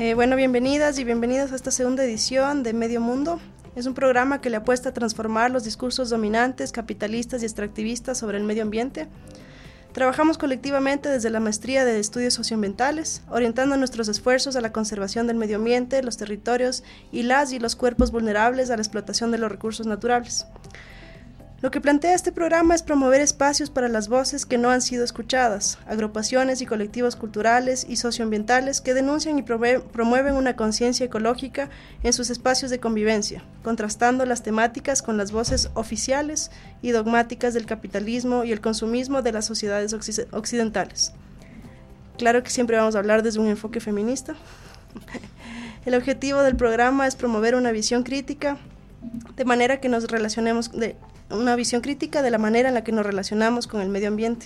Bueno, bienvenidas y bienvenidos a esta segunda edición de Medio Mundo. Es un programa que le apuesta a transformar los discursos dominantes, capitalistas y extractivistas sobre el medio ambiente. Trabajamos colectivamente desde la maestría de estudios socioambientales, orientando nuestros esfuerzos a la conservación del medio ambiente, los territorios y los cuerpos vulnerables a la explotación de los recursos naturales. Lo que plantea este programa es promover espacios para las voces que no han sido escuchadas, agrupaciones y colectivos culturales y socioambientales que denuncian y promueven una conciencia ecológica en sus espacios de convivencia, contrastando las temáticas con las voces oficiales y dogmáticas del capitalismo y el consumismo de las sociedades occidentales. Claro que siempre vamos a hablar desde un enfoque feminista. El objetivo del programa es promover una visión crítica de manera que nos relacionemos una visión crítica de la manera en la que nos relacionamos con el medio ambiente.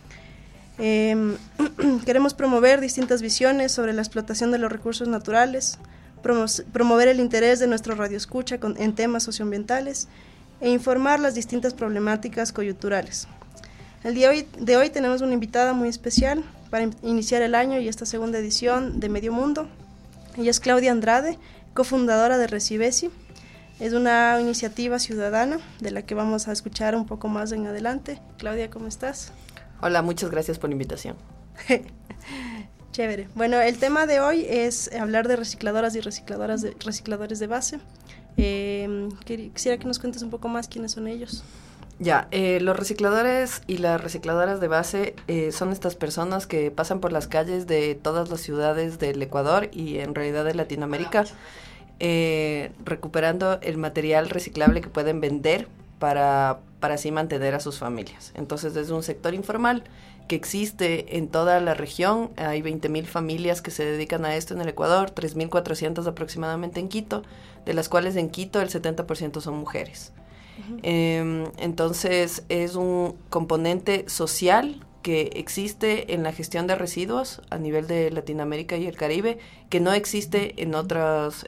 Queremos promover distintas visiones sobre la explotación de los recursos naturales, promover el interés de nuestro radioescucha en temas socioambientales e informar las distintas problemáticas coyunturales. El día de hoy tenemos una invitada muy especial para iniciar el año y esta segunda edición de Medio Mundo. Ella es Claudia Andrade, cofundadora de Recibesi. Es una iniciativa ciudadana de la que vamos a escuchar un poco más en adelante. Claudia, ¿cómo estás? Hola, muchas gracias por la invitación. Chévere. Bueno, el tema de hoy es hablar de recicladoras y recicladores de base. Quisiera que nos cuentes un poco más quiénes son ellos. Ya, los recicladores y las recicladoras de base son estas personas que pasan por las calles de todas las ciudades del Ecuador y en realidad de Latinoamérica, recuperando el material reciclable que pueden vender para así mantener a sus familias. Entonces es un sector informal que existe en toda la región. Hay 20,000 familias que se dedican a esto en el Ecuador, 3,400 aproximadamente en Quito, de las cuales en Quito el 70% son mujeres. Uh-huh. Entonces es un componente social que existe en la gestión de residuos a nivel de Latinoamérica y el Caribe, que no existe en otros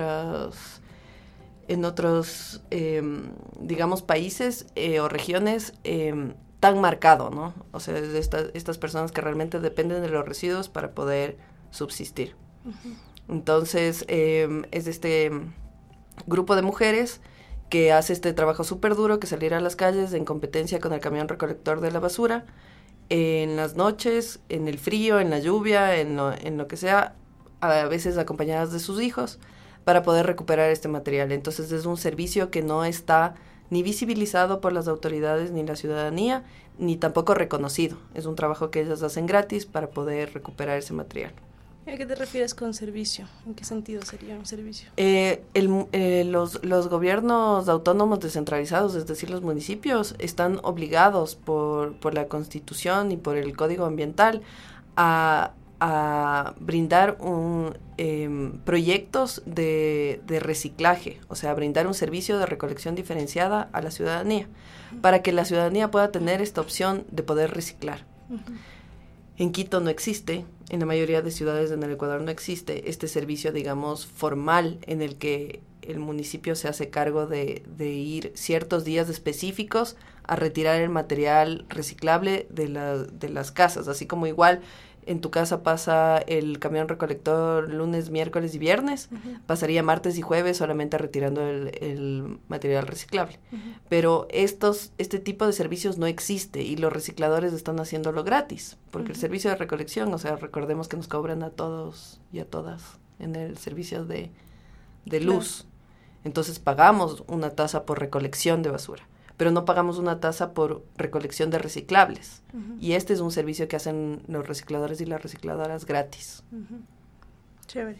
digamos, países o regiones tan marcado, ¿no? O sea, de estas personas que realmente dependen de los residuos para poder subsistir. Uh-huh. Entonces, es este grupo de mujeres que hace este trabajo súper duro, que salir a las calles en competencia con el camión recolector de la basura, en las noches, en el frío, en la lluvia, en lo que sea, a veces acompañadas de sus hijos, para poder recuperar este material. Entonces es un servicio que no está ni visibilizado por las autoridades ni la ciudadanía, ni tampoco reconocido. Es un trabajo que ellas hacen gratis para poder recuperar ese material. ¿A qué te refieres con servicio? ¿En qué sentido sería un servicio? Los gobiernos autónomos descentralizados, es decir, los municipios, están obligados por la Constitución y por el Código Ambiental a brindar proyectos de reciclaje, o sea, brindar un servicio de recolección diferenciada a la ciudadanía, para que la ciudadanía pueda tener esta opción de poder reciclar. Uh-huh. En Quito no existe, en la mayoría de ciudades en el Ecuador no existe este servicio, digamos, formal en el que el municipio se hace cargo de ir ciertos días específicos a retirar el material reciclable de las casas, así como igual en tu casa pasa el camión recolector lunes, miércoles y viernes, uh-huh. Pasaría martes y jueves solamente retirando el material reciclable. Uh-huh. Pero este tipo de servicios no existe y los recicladores están haciéndolo gratis, porque uh-huh. El servicio de recolección, o sea, recordemos que nos cobran a todos y a todas en el servicio de luz. Claro. Entonces pagamos una tasa por recolección de basura, pero no pagamos una tasa por recolección de reciclables. Uh-huh. Y este es un servicio que hacen los recicladores y las recicladoras gratis. Uh-huh. Chévere.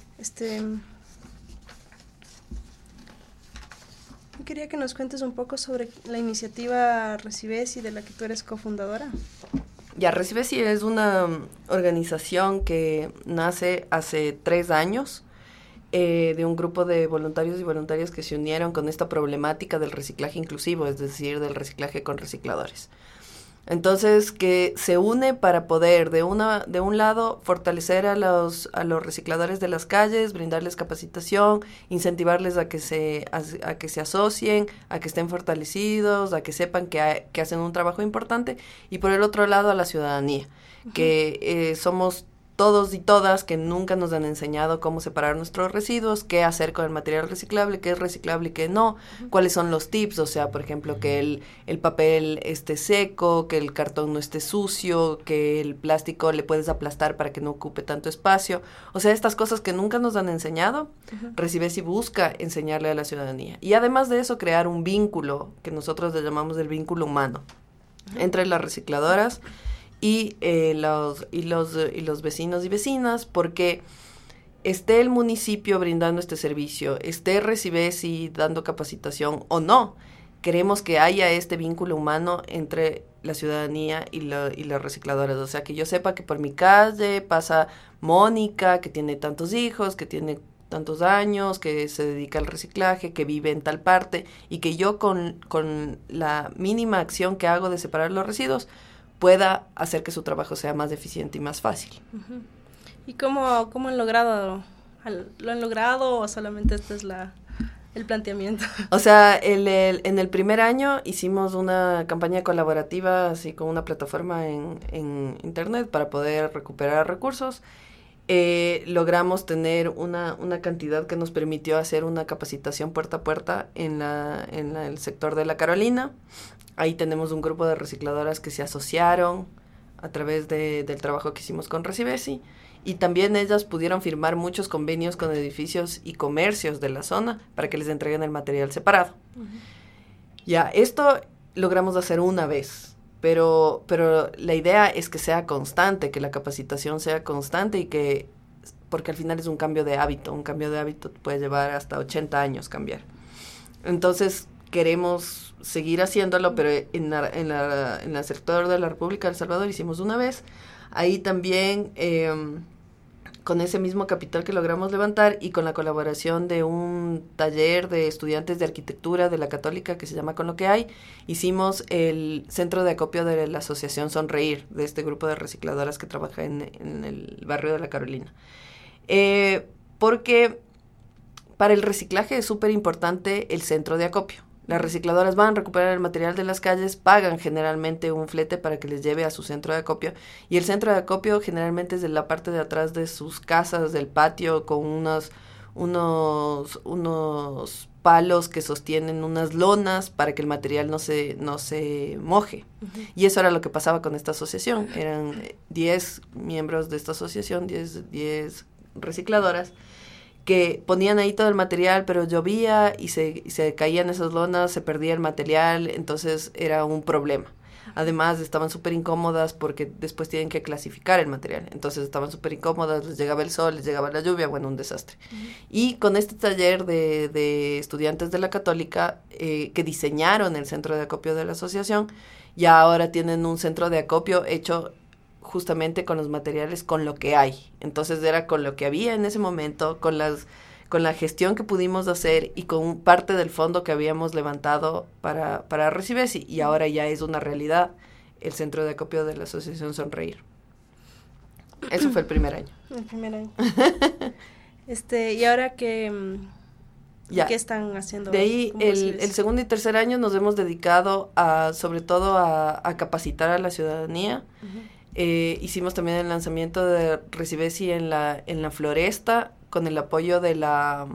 Quería que nos cuentes un poco sobre la iniciativa Recibesi, de la que tú eres cofundadora. Ya, Recibesi es una organización que nace hace 3 años, de un grupo de voluntarios y voluntarias que se unieron con esta problemática del reciclaje inclusivo, es decir, del reciclaje con recicladores. Entonces, que se une para poder, de un lado, fortalecer a los recicladores de las calles, brindarles capacitación, incentivarles a que se asocien, a que estén fortalecidos, a que sepan que hacen un trabajo importante, y por el otro lado, a la ciudadanía, uh-huh. Que somos todos y todas que nunca nos han enseñado cómo separar nuestros residuos, qué hacer con el material reciclable, qué es reciclable y qué no, cuáles son los tips, o sea, por ejemplo, que el papel esté seco, que el cartón no esté sucio, que el plástico le puedes aplastar para que no ocupe tanto espacio, o sea, estas cosas que nunca nos han enseñado, Recibesi busca enseñarle a la ciudadanía. Y además de eso, crear un vínculo, que nosotros le llamamos el vínculo humano, entre las recicladoras y los vecinos y vecinas, porque esté el municipio brindando este servicio, esté Recibesi dando capacitación o no, queremos que haya este vínculo humano entre la ciudadanía y las recicladoras. O sea, que yo sepa que por mi calle pasa Mónica, que tiene tantos hijos, que tiene tantos años, que se dedica al reciclaje, que vive en tal parte, y que yo con la mínima acción que hago de separar los residuos pueda hacer que su trabajo sea más eficiente y más fácil. ¿Y cómo han logrado? ¿Lo han logrado o solamente este es el planteamiento? O sea, en el primer año hicimos una campaña colaborativa, así con una plataforma en internet para poder recuperar recursos. Logramos tener una cantidad que nos permitió hacer una capacitación puerta a puerta en el sector de La Carolina. Ahí tenemos un grupo de recicladoras que se asociaron a través del trabajo que hicimos con Recibesi, y también ellas pudieron firmar muchos convenios con edificios y comercios de la zona para que les entreguen el material separado. Ya, esto logramos hacer una vez, pero la idea es que sea constante, que la capacitación sea constante y porque al final es un cambio de hábito puede llevar hasta 80 años cambiar. Entonces, queremos seguir haciéndolo, pero en el sector de la República de El Salvador hicimos una vez. Ahí también, con ese mismo capital que logramos levantar y con la colaboración de un taller de estudiantes de arquitectura de la Católica que se llama Con lo que hay, hicimos el centro de acopio de la asociación Sonreír, de este grupo de recicladoras que trabaja en el barrio de La Carolina. Porque para el reciclaje es súper importante el centro de acopio. Las recicladoras van a recuperar el material de las calles, pagan generalmente un flete para que les lleve a su centro de acopio, y el centro de acopio generalmente es de la parte de atrás de sus casas, del patio, con unos palos que sostienen unas lonas para que el material no se moje. Y eso era lo que pasaba con esta asociación. Eran 10 miembros de esta asociación, 10 recicladoras, que ponían ahí todo el material, pero llovía y se caían esas lonas, se perdía el material, entonces era un problema. Además, estaban súper incómodas porque después tienen que clasificar el material. Entonces, estaban súper incómodas, les llegaba el sol, les llegaba la lluvia, bueno, un desastre. Y con este taller de estudiantes de la Católica que diseñaron el centro de acopio de la asociación, ya ahora tienen un centro de acopio hecho justamente con los materiales, con lo que hay. Entonces era con lo que había en ese momento, con la gestión que pudimos hacer y con parte del fondo que habíamos levantado para Recibesi, y ahora ya es una realidad el centro de acopio de la Asociación Sonreír. Eso fue el primer año. El primer año. Y ahora ¿qué están haciendo? De ahí el segundo y tercer año nos hemos dedicado sobre todo a capacitar a la ciudadanía. Hicimos también el lanzamiento de Recibesi en la Floresta con el apoyo de la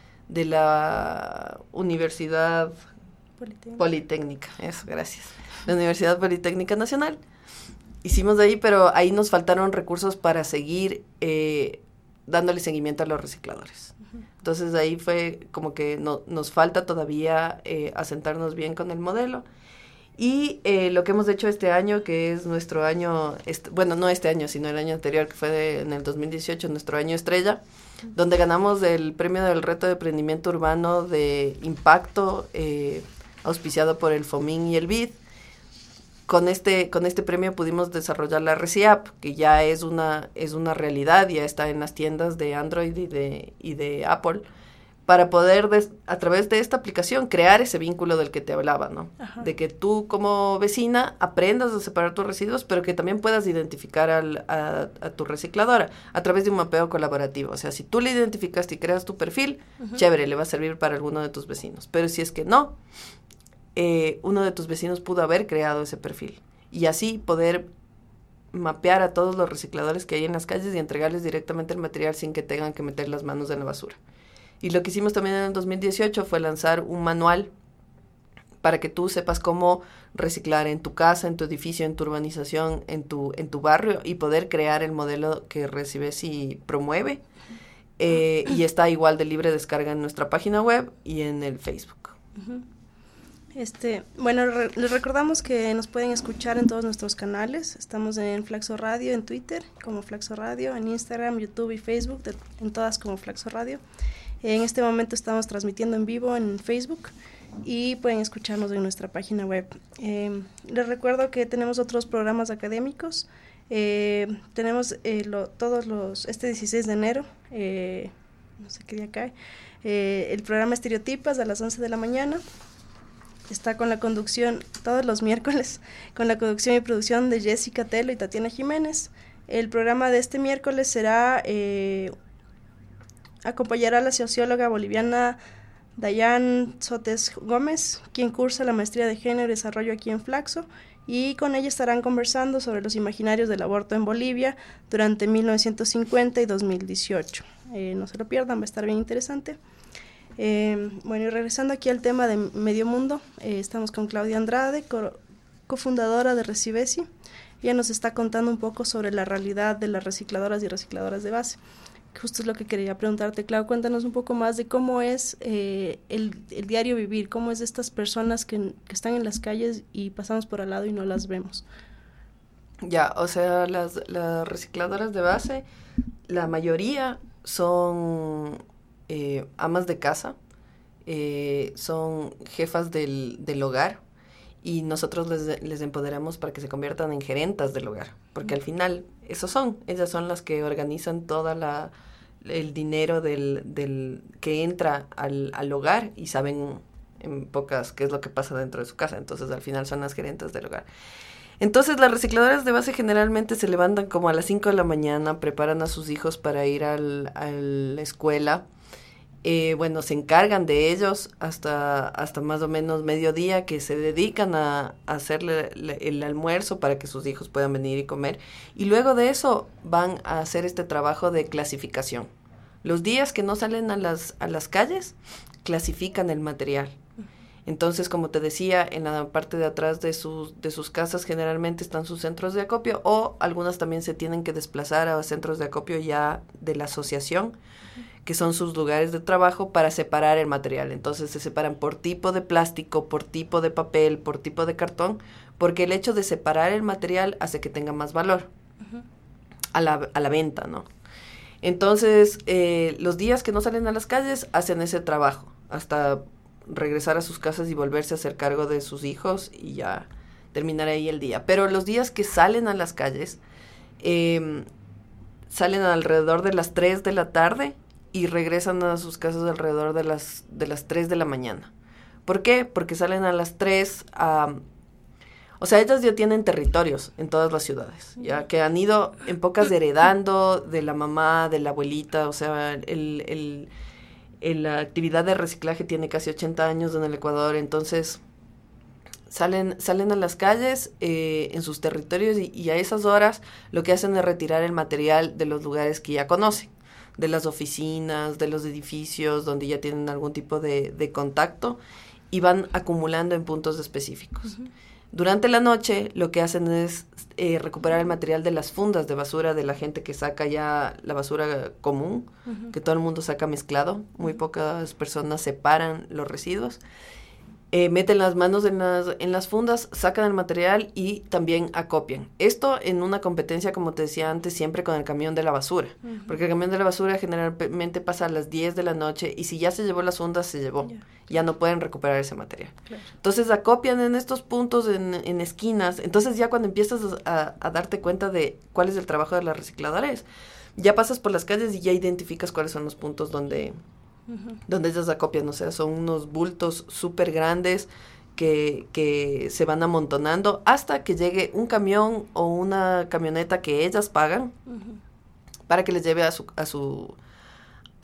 Universidad Politécnica. Eso, gracias. La Universidad Politécnica Nacional. Hicimos de ahí, pero ahí nos faltaron recursos para seguir dándole seguimiento a los recicladores. Entonces ahí fue como que nos falta todavía asentarnos bien con el modelo. Y lo que hemos hecho este año, que es nuestro año, no este año, sino el año anterior, que fue en el 2018, nuestro año estrella, donde ganamos el premio del reto de emprendimiento urbano de impacto, auspiciado por el FOMIN y el BID. Con este premio pudimos desarrollar la ReciApp, que ya es una realidad, ya está en las tiendas de Android y de Apple, para poder, a través de esta aplicación, crear ese vínculo del que te hablaba, ¿no? Ajá. De que tú, como vecina, aprendas a separar tus residuos, pero que también puedas identificar a tu recicladora a través de un mapeo colaborativo. O sea, si tú le identificaste y creas tu perfil, chévere, le va a servir para alguno de tus vecinos. Pero si es que no, uno de tus vecinos pudo haber creado ese perfil. Y así poder mapear a todos los recicladores que hay en las calles y entregarles directamente el material sin que tengan que meter las manos en la basura. Y lo que hicimos también en el 2018 fue lanzar un manual para que tú sepas cómo reciclar en tu casa, en tu edificio, en tu urbanización, en tu barrio, y poder crear el modelo que Recivesi promueve. Y está igual de libre descarga en nuestra página web y en el Facebook. Uh-huh. Bueno, les recordamos que nos pueden escuchar en todos nuestros canales. Estamos en Flaxo Radio, en Twitter como Flaxo Radio, en Instagram, YouTube y Facebook, en todas como Flaxo Radio. En este momento estamos transmitiendo en vivo en Facebook y pueden escucharnos en nuestra página web. Les recuerdo que tenemos otros programas académicos. Tenemos este 16 de enero, no sé qué día cae, el programa Estereotipas a las 11 de la mañana. Está con la conducción, todos los miércoles, con la conducción y producción de Jessica Telo y Tatiana Jiménez. El programa de este miércoles será, acompañará a la socióloga boliviana Dayan Sotes Gómez, quien cursa la maestría de Género y Desarrollo aquí en Flaxo, y con ella estarán conversando sobre los imaginarios del aborto en Bolivia durante 1950 y 2018. No se lo pierdan, va a estar bien interesante. Bueno, y regresando aquí al tema de Medio Mundo, estamos con Claudia Andrade, cofundadora de Recivesi. Ella nos está contando un poco sobre la realidad de las recicladoras y recicladoras de base. Justo es lo que quería preguntarte, Clau. Cuéntanos un poco más de cómo es el diario vivir, cómo es de estas personas que están en las calles y pasamos por al lado y no las vemos. Ya, o sea, las recicladoras de base, la mayoría son amas de casa, son jefas del hogar, y nosotros les empoderamos para que se conviertan en gerentas del hogar, porque al final ellas son las que organizan toda el dinero del que entra al hogar, y saben en pocas qué es lo que pasa dentro de su casa. Entonces al final son las gerentas del hogar. Entonces las recicladoras de base generalmente se levantan como a las 5 de la mañana, preparan a sus hijos para ir a la escuela. Bueno, se encargan de ellos hasta más o menos mediodía, que se dedican a hacerle el almuerzo para que sus hijos puedan venir y comer. Y luego de eso van a hacer este trabajo de clasificación. Los días que no salen a las calles, clasifican el material. Entonces, como te decía, en la parte de atrás de sus casas generalmente están sus centros de acopio, o algunas también se tienen que desplazar a centros de acopio ya de la asociación, que son sus lugares de trabajo, para separar el material. Entonces se separan por tipo de plástico, por tipo de papel, por tipo de cartón, porque el hecho de separar el material hace que tenga más valor a la venta, ¿no? Entonces, los días que no salen a las calles hacen ese trabajo, hasta regresar a sus casas y volverse a hacer cargo de sus hijos y ya terminar ahí el día. Pero los días que salen a las calles, salen alrededor de las 3 de la tarde y regresan a sus casas alrededor de las 3 de la mañana. ¿Por qué? Porque salen a las 3 o sea, ellas ya tienen territorios en todas las ciudades, ya que han ido en pocas heredando de la mamá, de la abuelita. O sea, la actividad de reciclaje tiene casi 80 años en el Ecuador. Entonces salen a las calles en sus territorios, y a esas horas lo que hacen es retirar el material de los lugares que ya conocen, de las oficinas, de los edificios donde ya tienen algún tipo de contacto, y van acumulando en puntos específicos. Uh-huh. Durante la noche lo que hacen es recuperar el material de las fundas de basura de la gente que saca ya la basura común, uh-huh, que todo el mundo saca mezclado. Muy pocas personas separan los residuos. Meten las manos en las fundas, sacan el material y también acopian. Esto en una competencia, como te decía antes, siempre con el camión de la basura. Uh-huh. Porque el camión de la basura generalmente pasa a las 10 de la noche, y si ya se llevó las fundas, se llevó. Yeah. Ya no pueden recuperar ese material. Claro. Entonces acopian en estos puntos, en esquinas. Entonces ya cuando empiezas a darte cuenta de cuál es el trabajo de las recicladoras, ya pasas por las calles y ya identificas cuáles son los puntos donde ellas acopian. O sea, son unos bultos súper grandes que se van amontonando hasta que llegue un camión o una camioneta que ellas pagan, uh-huh, para que les lleve a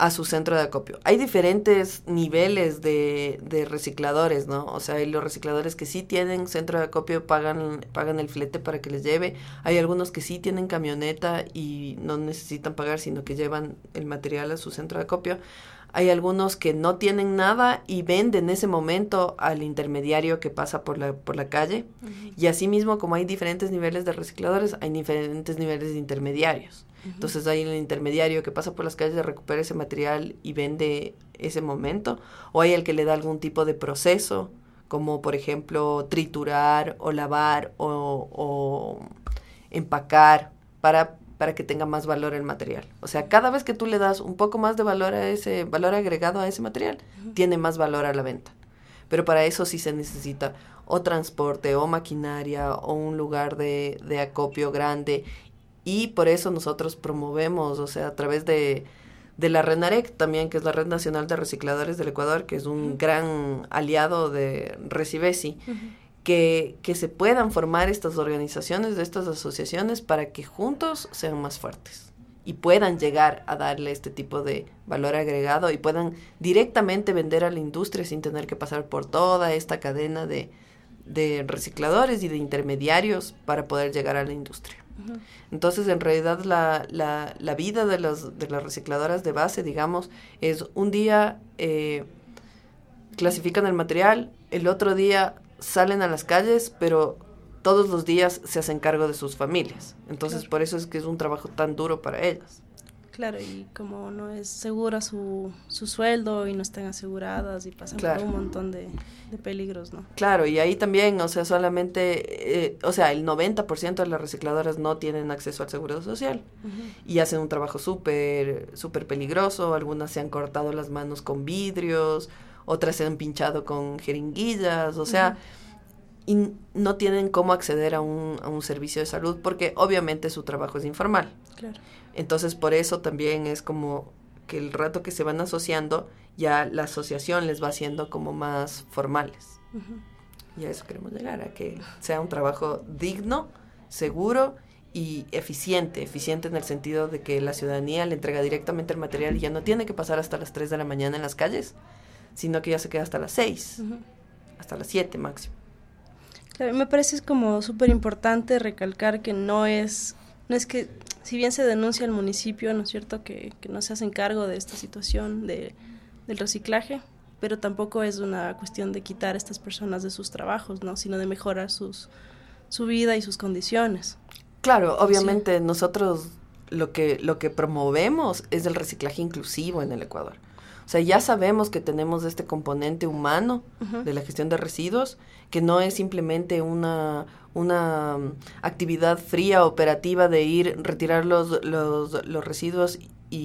a su centro de acopio. Hay diferentes niveles de recicladores, ¿no? O sea, hay los recicladores que sí tienen centro de acopio, pagan el flete para que les lleve. Hay algunos que sí tienen camioneta y no necesitan pagar, sino que llevan el material a su centro de acopio. Hay algunos que no tienen nada y venden en ese momento al intermediario que pasa por la calle. Uh-huh. Y asimismo, como hay diferentes niveles de recicladores, hay diferentes niveles de intermediarios. Uh-huh. Entonces hay el intermediario que pasa por las calles, recupera ese material y vende ese momento. O hay el que le da algún tipo de proceso, como por ejemplo triturar o lavar o empacar para que tenga más valor el material. O sea, cada vez que tú le das un poco más de valor agregado a ese material, uh-huh, tiene más valor a la venta. Pero para eso sí se necesita o transporte, o maquinaria, o un lugar de acopio grande. Y por eso nosotros promovemos, o sea, a través de la RENAREC también, que es la Red Nacional de Recicladores del Ecuador, que es un uh-huh, gran aliado de Recibesi, uh-huh, que se puedan formar estas organizaciones, de estas asociaciones, para que juntos sean más fuertes y puedan llegar a darle este tipo de valor agregado y puedan directamente vender a la industria sin tener que pasar por toda esta cadena de recicladores y de intermediarios para poder llegar a la industria. Uh-huh. Entonces, en realidad, la vida de las recicladoras de base, digamos, es un día clasifican el material, el otro día salen a las calles, pero todos los días se hacen cargo de sus familias. Entonces, claro, por eso es que es un trabajo tan duro para ellas. Claro, y como no es segura su sueldo y no están aseguradas y pasan, claro, por un montón de peligros, ¿no? Claro, y ahí también, o sea, solamente, el 90% de las recicladoras no tienen acceso al seguro social. Uh-huh. Y hacen un trabajo súper peligroso. Algunas se han cortado las manos con vidrios, otras se han pinchado con jeringuillas, o sea, uh-huh, y no tienen cómo acceder a un servicio de salud porque obviamente su trabajo es informal. Claro. Entonces, por eso también es como que el rato que se van asociando, ya la asociación les va haciendo como más formales. Uh-huh. Y a eso queremos llegar, a que sea un trabajo digno, seguro y eficiente en el sentido de que la ciudadanía le entrega directamente el material y ya no tiene que pasar hasta las 3 de la mañana en las calles, sino que ya se queda hasta las 6, uh-huh, hasta las 7 máximo. Claro, me parece como súper importante recalcar que no es que, si bien se denuncia al municipio, ¿no es cierto?, que no se hacen cargo de esta situación del reciclaje, pero tampoco es una cuestión de quitar a estas personas de sus trabajos, ¿no?, sino de mejorar su vida y sus condiciones. Claro, obviamente sí. Nosotros lo que promovemos es el reciclaje inclusivo en el Ecuador. O sea, ya sabemos que tenemos este componente humano, uh-huh, de la gestión de residuos, que no es simplemente una actividad fría, operativa de ir, retirar los residuos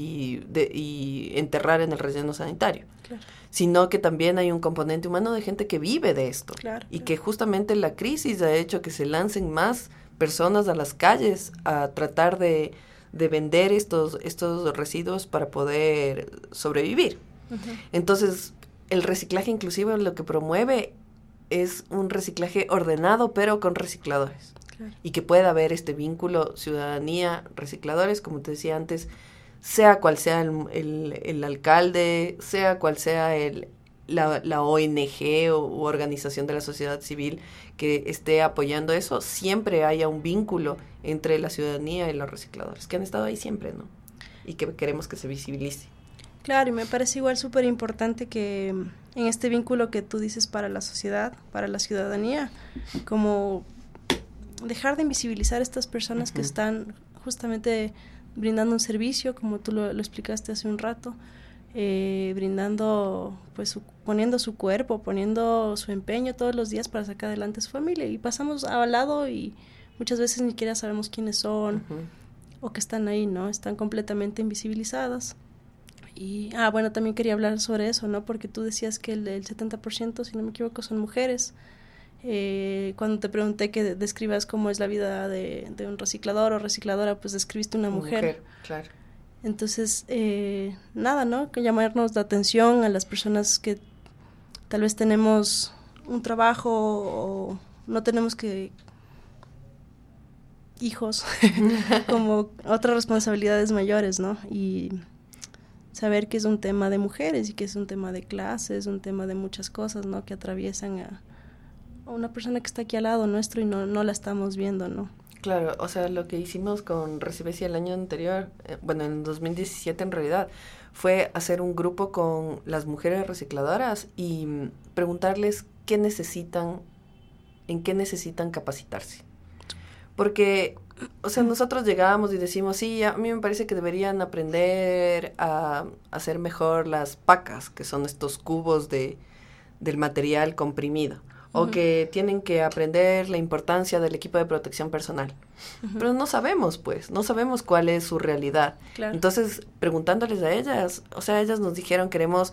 y enterrar en el relleno sanitario. Claro. Sino que también hay un componente humano de gente que vive de esto. Claro, y que justamente la crisis ha hecho que se lancen más personas a las calles a tratar de vender estos residuos para poder sobrevivir. Uh-huh. Entonces, el reciclaje inclusivo lo que promueve es un reciclaje ordenado, pero con recicladores. Claro. Y que pueda haber este vínculo ciudadanía-recicladores, como te decía antes, sea cual sea el alcalde, sea cual sea la ONG u organización de la sociedad civil que esté apoyando eso, siempre haya un vínculo entre la ciudadanía y los recicladores, que han estado ahí siempre, ¿no? Y que queremos que se visibilice. Claro, y me parece igual súper importante que en este vínculo que tú dices para la sociedad, para la ciudadanía, como dejar de invisibilizar a estas personas, uh-huh, que están justamente brindando un servicio, como tú lo explicaste hace un rato, brindando, pues poniendo su cuerpo, poniendo su empeño todos los días para sacar adelante a su familia, y pasamos al lado y muchas veces ni siquiera sabemos quiénes son, uh-huh, o que están ahí, ¿no? Están completamente invisibilizadas. Y, bueno, también quería hablar sobre eso, ¿no? Porque tú decías que el 70%, si no me equivoco, son mujeres. Cuando te pregunté que describas cómo es la vida de un reciclador o recicladora, pues describiste una mujer. Claro. Entonces, nada, ¿no? Que llamarnos la atención a las personas que tal vez tenemos un trabajo o no tenemos hijos, como otras responsabilidades mayores, ¿no? Y saber que es un tema de mujeres y que es un tema de clases, un tema de muchas cosas, ¿no? Que atraviesan a una persona que está aquí al lado nuestro y no la estamos viendo, ¿no? Claro, o sea, lo que hicimos con Recibecia el año anterior, bueno, en 2017 en realidad, fue hacer un grupo con las mujeres recicladoras y preguntarles qué necesitan, en qué necesitan capacitarse. Porque, o sea, nosotros llegábamos y decimos, sí, a mí me parece que deberían aprender a hacer mejor las pacas, que son estos cubos del material comprimido. O que tienen que aprender la importancia del equipo de protección personal. Pero no sabemos, pues, no sabemos cuál es su realidad. Claro. Entonces, preguntándoles a ellas, o sea, ellas nos dijeron, queremos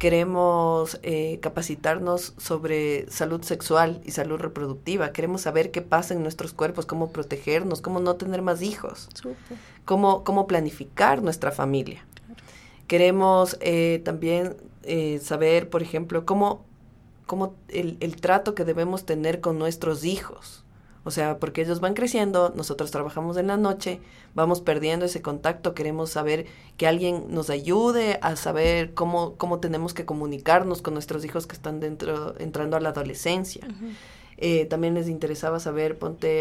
capacitarnos sobre salud sexual y salud reproductiva. Queremos saber qué pasa en nuestros cuerpos, cómo protegernos, cómo no tener más hijos, cómo planificar nuestra familia. Claro. Queremos también saber, por ejemplo, cómo el trato que debemos tener con nuestros hijos. O sea, porque ellos van creciendo, nosotros trabajamos en la noche, vamos perdiendo ese contacto, queremos saber que alguien nos ayude a saber cómo tenemos que comunicarnos con nuestros hijos que están entrando a la adolescencia. También les interesaba saber,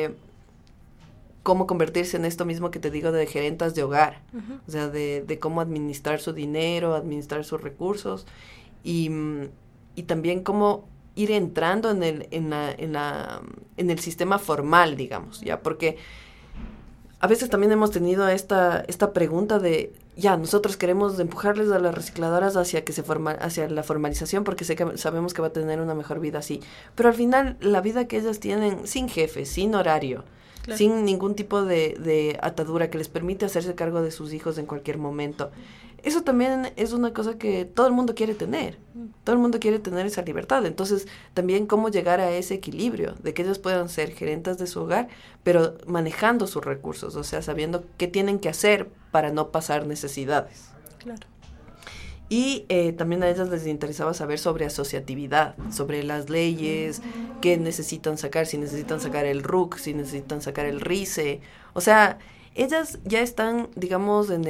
cómo convertirse en esto mismo que te digo de gerentas de hogar. O sea, de cómo administrar su dinero, administrar sus recursos y también cómo ir entrando en el sistema formal, digamos, ya, porque a veces también hemos tenido esta pregunta de, ya, nosotros queremos empujarles a las recicladoras hacia la formalización porque sabemos que va a tener una mejor vida así, pero al final la vida que ellas tienen sin jefe, sin horario, claro, sin ningún tipo de atadura que les permite hacerse cargo de sus hijos en cualquier momento. Eso también es una cosa que todo el mundo quiere tener. Todo el mundo quiere tener esa libertad. Entonces, también cómo llegar a ese equilibrio de que ellos puedan ser gerentas de su hogar, pero manejando sus recursos, o sea, sabiendo qué tienen que hacer para no pasar necesidades. Claro. Y también a ellas les interesaba saber sobre asociatividad, sobre las leyes, qué necesitan sacar, si necesitan sacar el RUC, si necesitan sacar el RICE. O sea, ellas ya están, digamos, en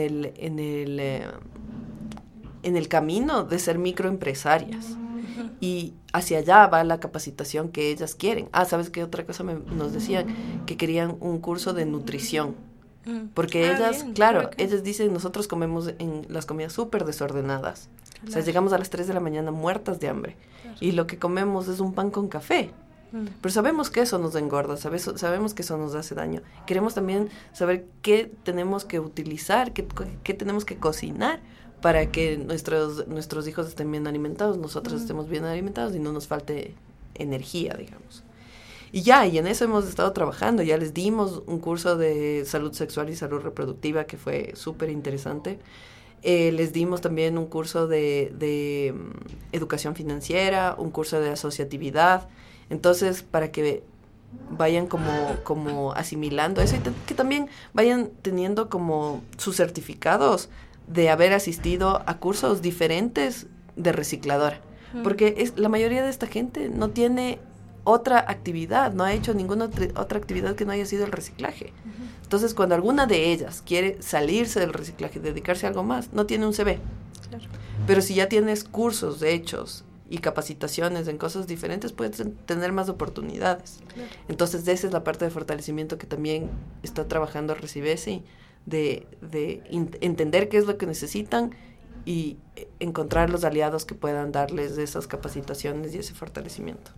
el camino de ser microempresarias. Y hacia allá va la capacitación que ellas quieren. ¿Sabes qué otra cosa nos decían? Que querían un curso de nutrición. Porque ellas, bien, claro, ellas dicen, nosotros comemos en las comidas súper desordenadas. Claro. O sea, llegamos a las 3 de la mañana muertas de hambre. Claro. Y lo que comemos es un pan con café. Pero sabemos que eso nos engorda, sabemos que eso nos hace daño. Queremos también saber qué tenemos que utilizar, qué tenemos que cocinar para que nuestros hijos estén bien alimentados, nosotros estemos bien alimentados y no nos falte energía, digamos. Y en eso hemos estado trabajando. Ya les dimos un curso de salud sexual y salud reproductiva que fue súper interesante. Les dimos también un curso de educación financiera, un curso de asociatividad. Entonces, para que vayan como asimilando eso y que también vayan teniendo como sus certificados de haber asistido a cursos diferentes de recicladora. Porque la mayoría de esta gente no tiene otra actividad, no ha hecho ninguna otra actividad que no haya sido el reciclaje. Entonces, cuando alguna de ellas quiere salirse del reciclaje y dedicarse a algo más, no tiene un CV. Claro. Pero si ya tienes cursos hechos y capacitaciones en cosas diferentes, puedes tener más oportunidades. Claro. Entonces, esa es la parte de fortalecimiento que también está trabajando Recibesi, de entender qué es lo que necesitan y encontrar los aliados que puedan darles esas capacitaciones y ese fortalecimiento.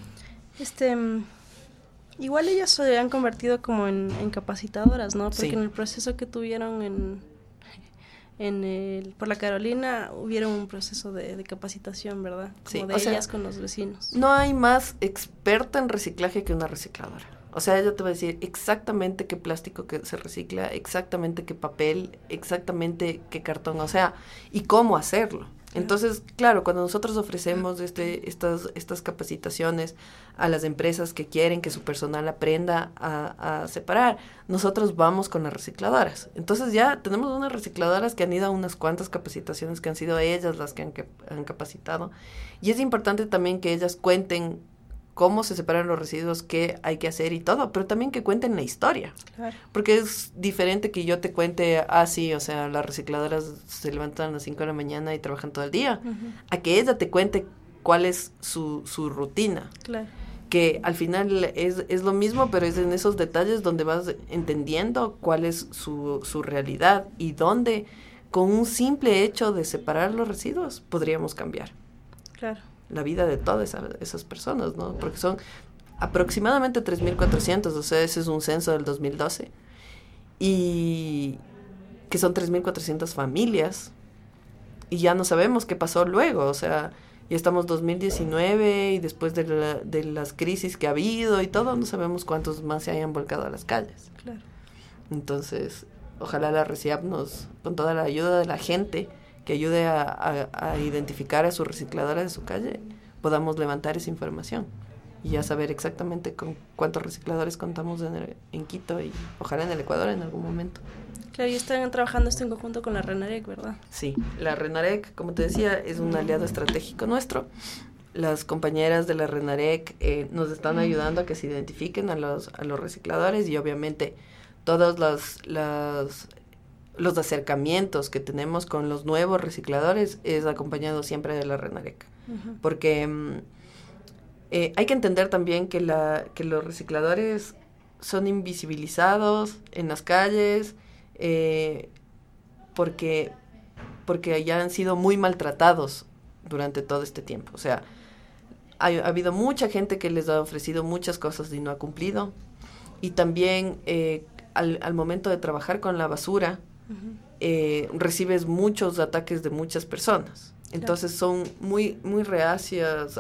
Igual ellas se han convertido como en capacitadoras, ¿no? Porque sí, en el proceso que tuvieron por la Carolina hubieron un proceso de capacitación, ¿verdad? Como sí, de ellas con los vecinos. No hay más experta en reciclaje que una recicladora. O sea, ella te va a decir exactamente qué plástico que se recicla, exactamente qué papel, exactamente qué cartón, o sea, y cómo hacerlo. Entonces, claro, cuando nosotros ofrecemos estas capacitaciones a las empresas que quieren que su personal aprenda a separar, nosotros vamos con las recicladoras. Entonces ya tenemos unas recicladoras que han ido a unas cuantas capacitaciones que han sido ellas las que han capacitado. Y es importante también que ellas cuenten cómo se separan los residuos, qué hay que hacer y todo, pero también que cuenten la historia. Claro. Porque es diferente que yo te cuente, sí, o sea, las recicladoras se levantan a las 5 de la mañana y trabajan todo el día, a que ella te cuente cuál es su rutina. Claro. Que al final es lo mismo, pero es en esos detalles donde vas entendiendo cuál es su realidad y dónde, con un simple hecho de separar los residuos, podríamos cambiar. Claro. La vida de todas esas personas, ¿no? Porque son aproximadamente 3,400, o sea, ese es un censo del 2012, y que son 3,400 familias, y ya no sabemos qué pasó luego, o sea, ya estamos 2019, y después de las crisis que ha habido y todo, no sabemos cuántos más se hayan volcado a las calles. Claro. Entonces, ojalá la RECIAP con toda la ayuda de la gente, que ayude a identificar a su recicladora de su calle, podamos levantar esa información y ya saber exactamente con cuántos recicladores contamos en Quito y ojalá en el Ecuador en algún momento. Claro, y están trabajando esto en conjunto con la RENAREC, ¿verdad? Sí, la RENAREC, como te decía, es un aliado estratégico nuestro. Las compañeras de la RENAREC nos están ayudando a que se identifiquen a los recicladores y obviamente todos los acercamientos que tenemos con los nuevos recicladores es acompañado siempre de la RENAREC. Porque hay que entender también que los recicladores son invisibilizados en las calles porque ya han sido muy maltratados durante todo este tiempo. O sea, ha habido mucha gente que les ha ofrecido muchas cosas y no ha cumplido. Y también al momento de trabajar con la basura, recibes muchos ataques de muchas personas. Entonces son muy, muy reacias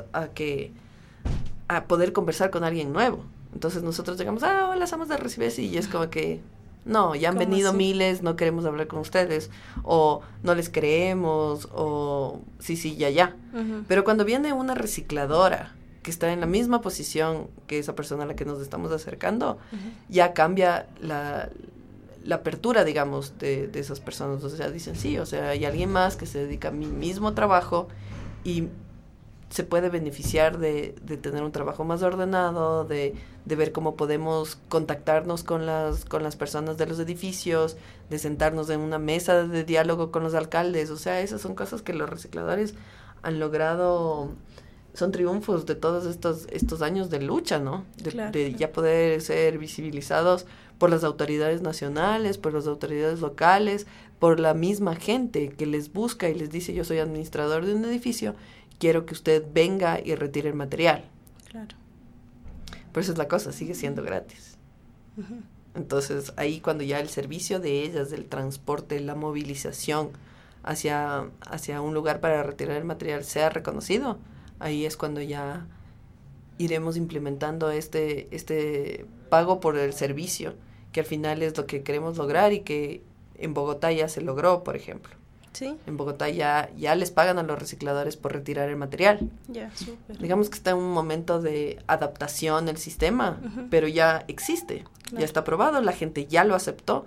a poder conversar con alguien nuevo. Entonces nosotros llegamos, hola, somos de Recibes, y es como que, no, ya han venido así? Miles, no queremos hablar con ustedes, o no les creemos, o sí, ya. Pero cuando viene una recicladora que está en la misma posición que esa persona a la que nos estamos acercando, ya cambia la apertura, digamos, de esas personas. O sea, dicen, sí, o sea, hay alguien más que se dedica a mi mismo trabajo y se puede beneficiar de tener un trabajo más ordenado, de ver cómo podemos contactarnos con las personas de los edificios, de sentarnos en una mesa de diálogo con los alcaldes. O sea, esas son cosas que los recicladores han logrado, son triunfos de todos estos años de lucha, ¿no? De ya poder ser visibilizados por las autoridades nacionales, por las autoridades locales, por la misma gente que les busca y les dice, yo soy administrador de un edificio, quiero que usted venga y retire el material. Claro. Pero esa es la cosa, sigue siendo gratis. Entonces, ahí cuando ya el servicio de ellas, del transporte, la movilización hacia un lugar para retirar el material sea reconocido, ahí es cuando ya iremos implementando este pago por el servicio, que al final es lo que queremos lograr y que en Bogotá ya se logró, por ejemplo. Sí. En Bogotá ya les pagan a los recicladores por retirar el material. Ya, súper. Digamos que está en un momento de adaptación el sistema, pero ya existe, ya está aprobado, la gente ya lo aceptó,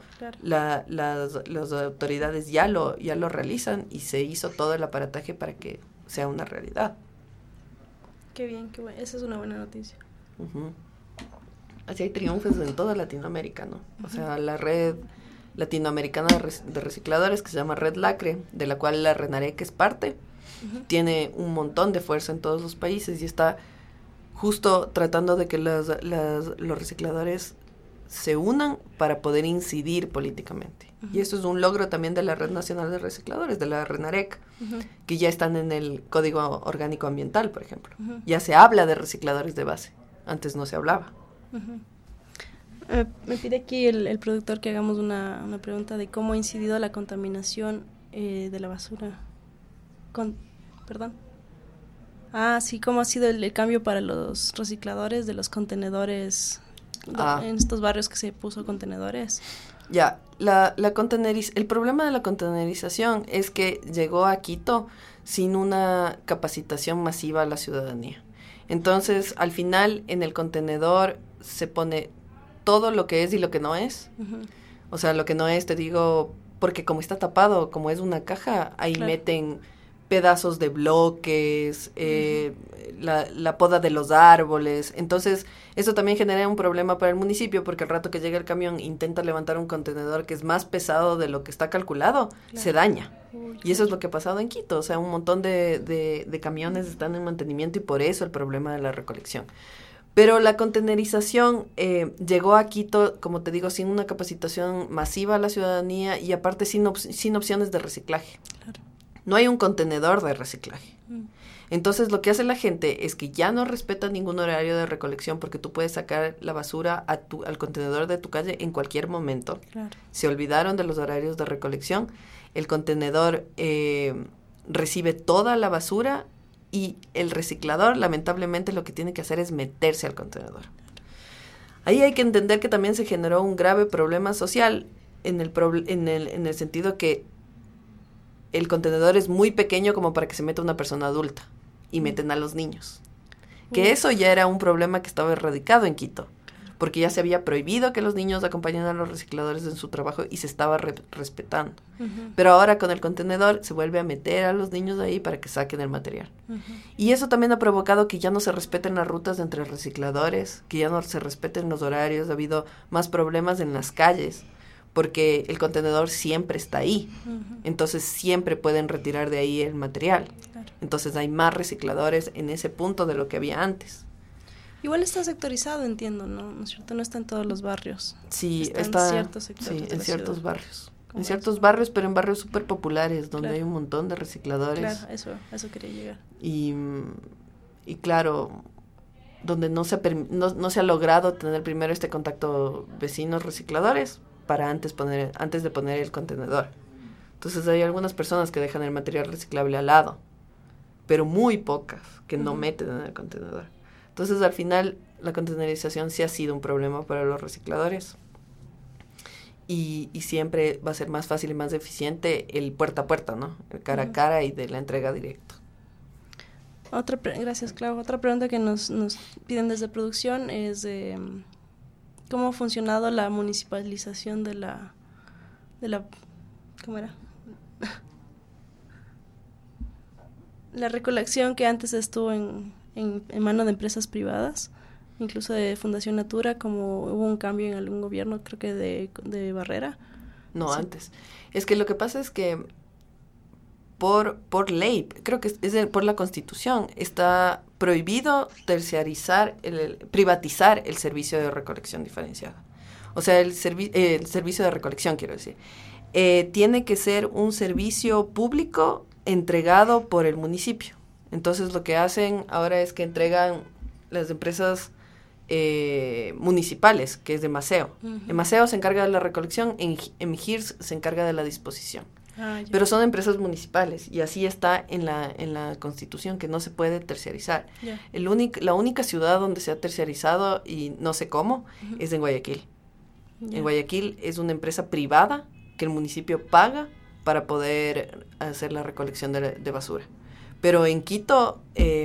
las autoridades ya lo realizan y se hizo todo el aparataje para que sea una realidad. Qué bien, qué bueno. Esa es una buena noticia. Así hay triunfos en toda Latinoamérica, ¿no? O sea, la red latinoamericana de recicladores, que se llama Red Lacre, de la cual la RENAREC es parte, tiene un montón de fuerza en todos los países y está justo tratando de que los recicladores se unan para poder incidir políticamente. Y eso es un logro también de la Red Nacional de Recicladores, de la RENAREC, que ya están en el Código Orgánico Ambiental, por ejemplo. Ya se habla de recicladores de base, antes no se hablaba. Me pide aquí el productor que hagamos una pregunta de cómo ha incidido la contaminación de la basura. ¿Perdón? Sí, cómo ha sido el cambio para los recicladores de los contenedores en estos barrios que se puso contenedores. Ya, el problema de la contenerización es que llegó a Quito sin una capacitación masiva a la ciudadanía. Entonces, al final, en el contenedor se pone todo lo que es y lo que no es. O sea, lo que no es, te digo, porque como está tapado, como es una caja, ahí meten pedazos de bloques, la poda de los árboles. Entonces, eso también genera un problema para el municipio, porque al rato que llega el camión intenta levantar un contenedor que es más pesado de lo que está calculado, se daña. Y eso es lo que ha pasado en Quito. O sea, un montón de camiones están en mantenimiento y por eso el problema de la recolección. Pero la contenerización llegó a Quito, como te digo, sin una capacitación masiva a la ciudadanía y aparte sin opciones de reciclaje. Claro. No hay un contenedor de reciclaje. Entonces, lo que hace la gente es que ya no respeta ningún horario de recolección porque tú puedes sacar la basura al contenedor de tu calle en cualquier momento. Claro. Se olvidaron de los horarios de recolección. El contenedor recibe toda la basura y el reciclador, lamentablemente, lo que tiene que hacer es meterse al contenedor. Ahí hay que entender que también se generó un grave problema social en el sentido que el contenedor es muy pequeño como para que se meta una persona adulta y meten a los niños. Que eso ya era un problema que estaba erradicado en Quito, porque ya se había prohibido que los niños acompañaran a los recicladores en su trabajo y se estaba respetando. Pero ahora con el contenedor se vuelve a meter a los niños ahí para que saquen el material. Y eso también ha provocado que ya no se respeten las rutas entre recicladores, que ya no se respeten los horarios, ha habido más problemas en las calles, porque el contenedor siempre está ahí. Entonces siempre pueden retirar de ahí el material. Claro. Entonces hay más recicladores en ese punto de lo que había antes. Igual está sectorizado, entiendo, ¿no? ¿No es cierto? No está en todos los barrios. Sí, está en ciertos sectores. Sí, en ciertos barrios. En ciertos barrios, pero en barrios súper populares, donde hay un montón de recicladores. Claro, eso quería llegar. Y claro, donde no se ha logrado tener primero este contacto vecinos recicladores para antes de poner el contenedor. Entonces hay algunas personas que dejan el material reciclable al lado, pero muy pocas que no meten en el contenedor. Entonces al final la contenerización sí ha sido un problema para los recicladores y siempre va a ser más fácil y más eficiente el puerta a puerta, ¿no? El cara a cara y de la entrega directa. Gracias, Clau. Otra pregunta que nos piden desde producción es ¿cómo ha funcionado la municipalización de la ¿cómo era? La recolección que antes estuvo en mano de empresas privadas, incluso de Fundación Natura, como hubo un cambio en algún gobierno, creo que de Barrera. No, sí. Antes. Es que lo que pasa es que por ley, creo que por la Constitución, está prohibido privatizar el servicio de recolección diferenciada. O sea, el servicio de recolección, quiero decir. Tiene que ser un servicio público entregado por el municipio. Entonces, lo que hacen ahora es que entregan las empresas municipales, que es de Maceo. Maceo se encarga de la recolección, Mijirs se encarga de la disposición. Pero son empresas municipales y así está en la Constitución, que no se puede terciarizar. La única ciudad donde se ha terciarizado, y no sé cómo, es en Guayaquil. En Guayaquil es una empresa privada que el municipio paga para poder hacer la recolección de basura. Pero en Quito,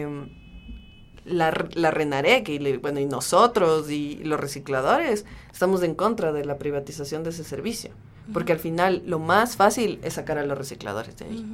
la RENAREC y nosotros y los recicladores estamos en contra de la privatización de ese servicio. Porque al final lo más fácil es sacar a los recicladores de ahí.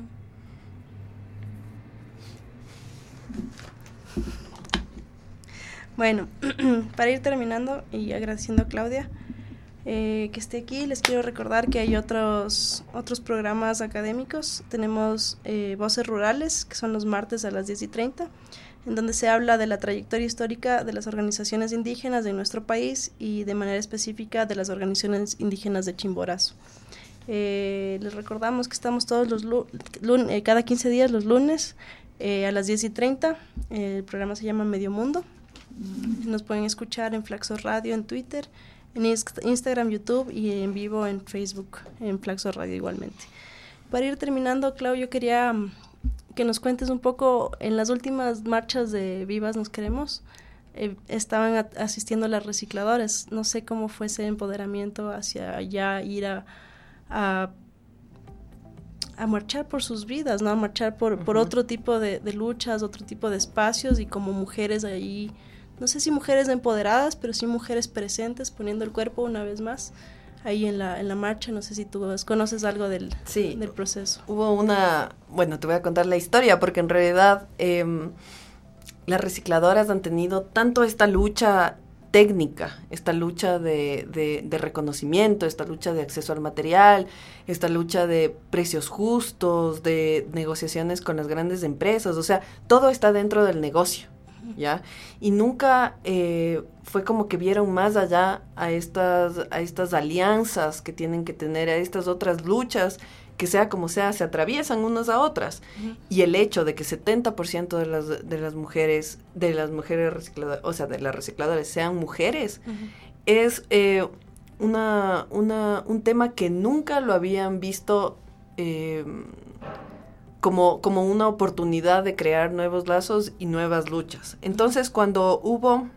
Bueno, para ir terminando y agradeciendo a Claudia que esté aquí, les quiero recordar que hay otros programas académicos. Tenemos Voces Rurales, que son los martes a las 10:30, en donde se habla de la trayectoria histórica de las organizaciones indígenas de nuestro país y de manera específica de las organizaciones indígenas de Chimborazo. Les recordamos que estamos todos los cada 15 días, los lunes, a las 10:30. El programa se llama Medio Mundo. Nos pueden escuchar en Flaxo Radio, en Twitter, en Instagram, YouTube y en vivo en Facebook, en Flaxo Radio igualmente. Para ir terminando, Clau, yo quería que nos cuentes un poco, en las últimas marchas de Vivas Nos Queremos, estaban asistiendo las recicladoras. No sé cómo fue ese empoderamiento hacia ya ir a marchar por sus vidas, ¿no? A marchar por otro tipo de luchas, otro tipo de espacios, y como mujeres ahí, no sé si mujeres empoderadas, pero sí mujeres presentes, poniendo el cuerpo una vez más ahí en la marcha. No sé si tú conoces algo del proceso. Hubo te voy a contar la historia, porque en realidad las recicladoras han tenido tanto esta lucha técnica, esta lucha de reconocimiento, esta lucha de acceso al material, esta lucha de precios justos, de negociaciones con las grandes empresas, o sea, todo está dentro del negocio, ¿ya? Y nunca fue como que vieron más allá a estas alianzas que tienen que tener, a estas otras luchas que sea como sea, se atraviesan unas a otras. Y el hecho de que 70% de las mujeres recicladoras, o sea, de las recicladoras sean mujeres, es un tema que nunca lo habían visto como una oportunidad de crear nuevos lazos y nuevas luchas. Entonces, cuando hubo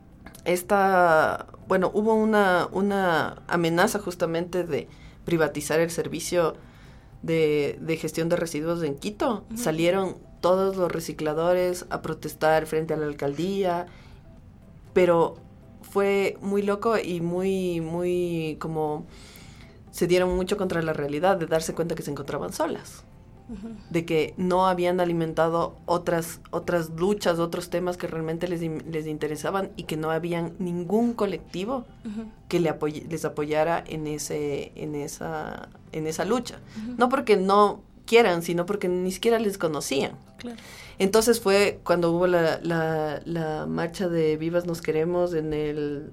una amenaza justamente de privatizar el servicio de gestión de residuos en Quito, salieron todos los recicladores a protestar frente a la alcaldía, pero fue muy loco y muy como se dieron mucho contra la realidad de darse cuenta que se encontraban solas, de que no habían alimentado otras luchas, otros temas que realmente les interesaban, y que no habían ningún colectivo que les apoyara en esa lucha. No porque no quieran, sino porque ni siquiera les conocían. Claro. Entonces fue cuando hubo la marcha de Vivas Nos Queremos en el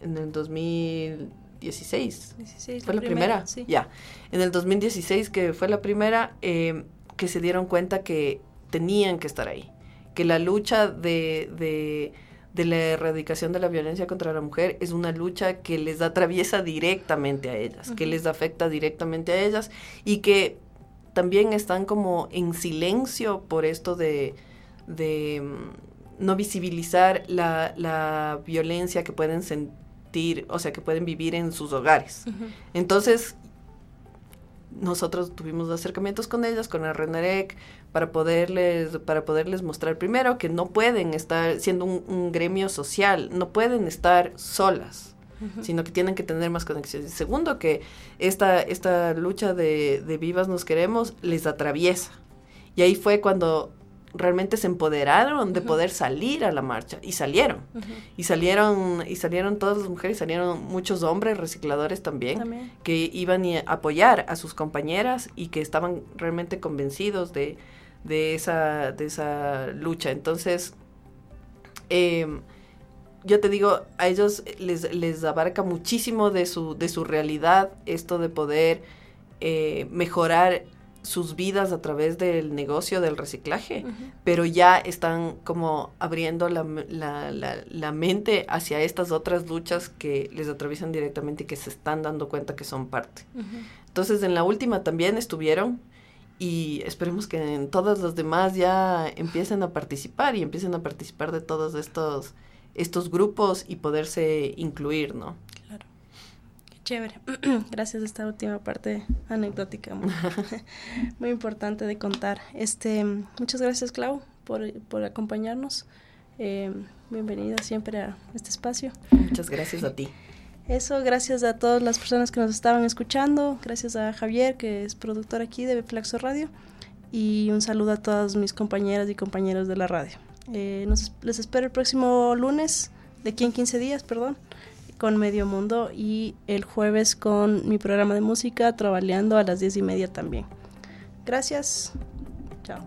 2016. ¿Fue la primera? Sí. Ya. En el 2016, que fue la primera, que se dieron cuenta que tenían que estar ahí. Que la lucha de la erradicación de la violencia contra la mujer es una lucha que les atraviesa directamente a ellas, que les afecta directamente a ellas, y que también están como en silencio por esto de no visibilizar la violencia que pueden sentir, o sea, que pueden vivir en sus hogares. Entonces, nosotros tuvimos acercamientos con ellas, con el RENAREC, para poderles mostrar, primero, que no pueden estar siendo un gremio social, no pueden estar solas, sino que tienen que tener más conexiones. Segundo, que esta lucha de Vivas Nos Queremos les atraviesa. Y ahí fue cuando realmente se empoderaron de poder salir a la marcha, y salieron. Y salieron todas las mujeres, salieron muchos hombres recicladores también. Que iban a apoyar a sus compañeras y que estaban realmente convencidos de esa lucha. Entonces, yo te digo, a ellos les abarca muchísimo de su realidad esto de poder mejorar sus vidas a través del negocio del reciclaje, pero ya están como abriendo la mente hacia estas otras luchas que les atraviesan directamente y que se están dando cuenta que son parte. Entonces, en la última también estuvieron, y esperemos que en todas las demás ya empiecen a participar de todos estos grupos y poderse incluir, ¿no? Claro. Chévere. Gracias, esta última parte anecdótica muy importante de contar. Muchas gracias, Clau, por acompañarnos. Bienvenida siempre a este espacio. Muchas gracias a ti. Eso, gracias a todas las personas que nos estaban escuchando, gracias a Javier, que es productor aquí de Flaxo Radio, y un saludo a todas mis compañeras y compañeros de la radio. Les espero el próximo lunes, de aquí en 15 días, con Medio Mundo, y el jueves con mi programa de música, Trovaleando, a las 10:30 también. Gracias. Chao.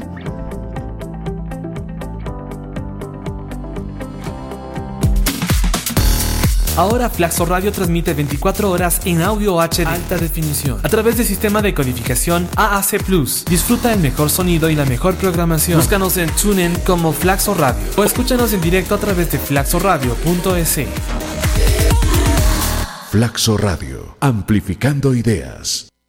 Ahora Flaxo Radio transmite 24 horas en audio HD alta definición a través del sistema de codificación AAC+. Disfruta el mejor sonido y la mejor programación. Búscanos en TuneIn como Flaxo Radio o escúchanos en directo a través de flaxoradio.es. Flaxo Radio, amplificando ideas.